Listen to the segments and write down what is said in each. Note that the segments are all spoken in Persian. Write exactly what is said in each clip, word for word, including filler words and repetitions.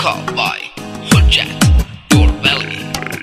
call by Hujjat Dorbeli.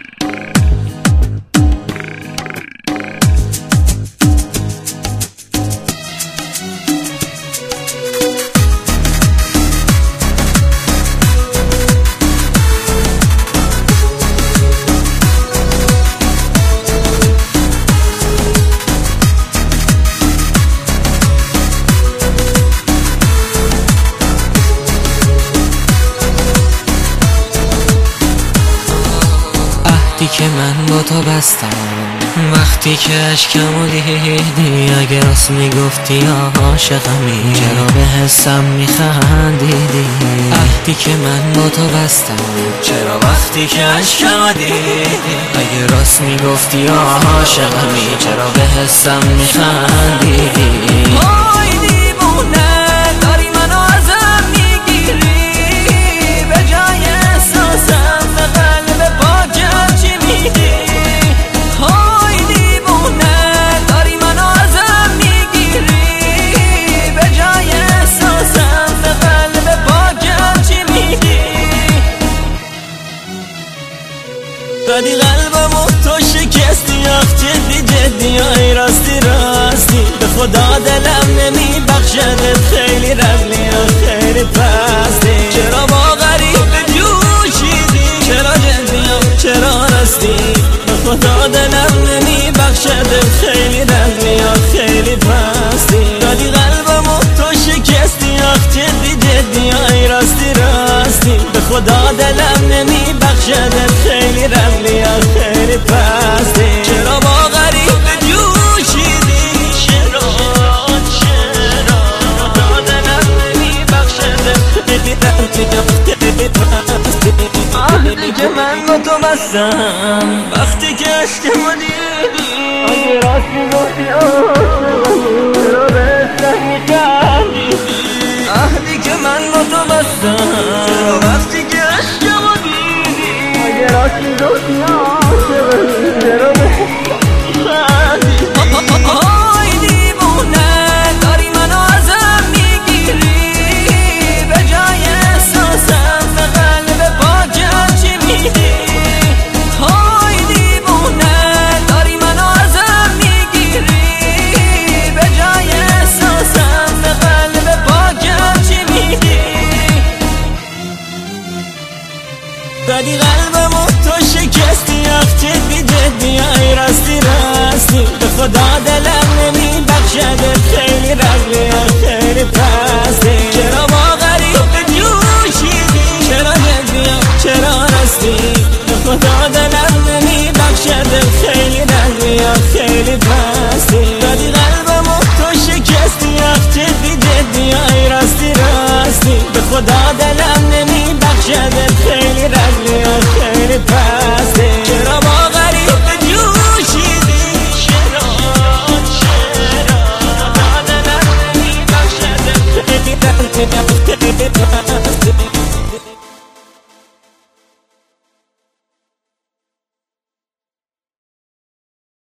که من با تو بستم وقتی که اشکمو دیدی، اگه راست میگفتی یا عاشقمی چرا به حسم میخندیدی؟ عهدی که من با تو بستم چرا وقتی که اشکمو دیدی، اگه راست میگفتی یا عاشقمی چرا به حسم میخندیدی؟ وای دیوونه داری منو ازم میگیری، به جای احساسم به قلب پاکم چی میدی؟ های دیوونه داری منو ازم میگیری، به جای احساسم به قلب پاکم چی میدی؟ قدی قلبمو تو شکستی، آخ جدی جدی آی راستی راستی، به خدا دلم نمیبخشدت، خیلی رفلی و خیلی پستی، چرا با غریب جوشیدی؟ چرا جدی و چرا راستی؟ به خدا دلم نمیبخشدت، خیلی رفلی و خیلی پستی، قدی قلبمو تو شکستی، آخ جدی جدی آی راستی راستی، به خدا دلم نمیبخشدت، خیلی رفلی و خیلی پستی، چرا با غریب جوشیدی؟ چرا چرا خدا دلم نمیبخشدت، خیلی رفلی و خیلی پستی، عهدی که من با تو بستم وقتی که عشقمو دیدی، اگه راست میگفتی عاشقمی چرا به حسم میخندیدی؟ عهدی که من با تو بستم چرا وقتی که عشقمو دیدی، اگه راست میگفتی عاشقمی چرا به حسم میخندیدی؟ های دیوونه داری منو ازم میگیری، به جای احساسم به قلب پاکم چی میدی؟ های دیوونه داری منو ازم میگیری، به جای احساسم به قلب پاکم چی میدی؟ قدی قلبمو تو شکستی، آخ جدی جدی آی راستی راستی، به خدا دلم نمیبخشدت، خیلی رفلی و خیلی پستی،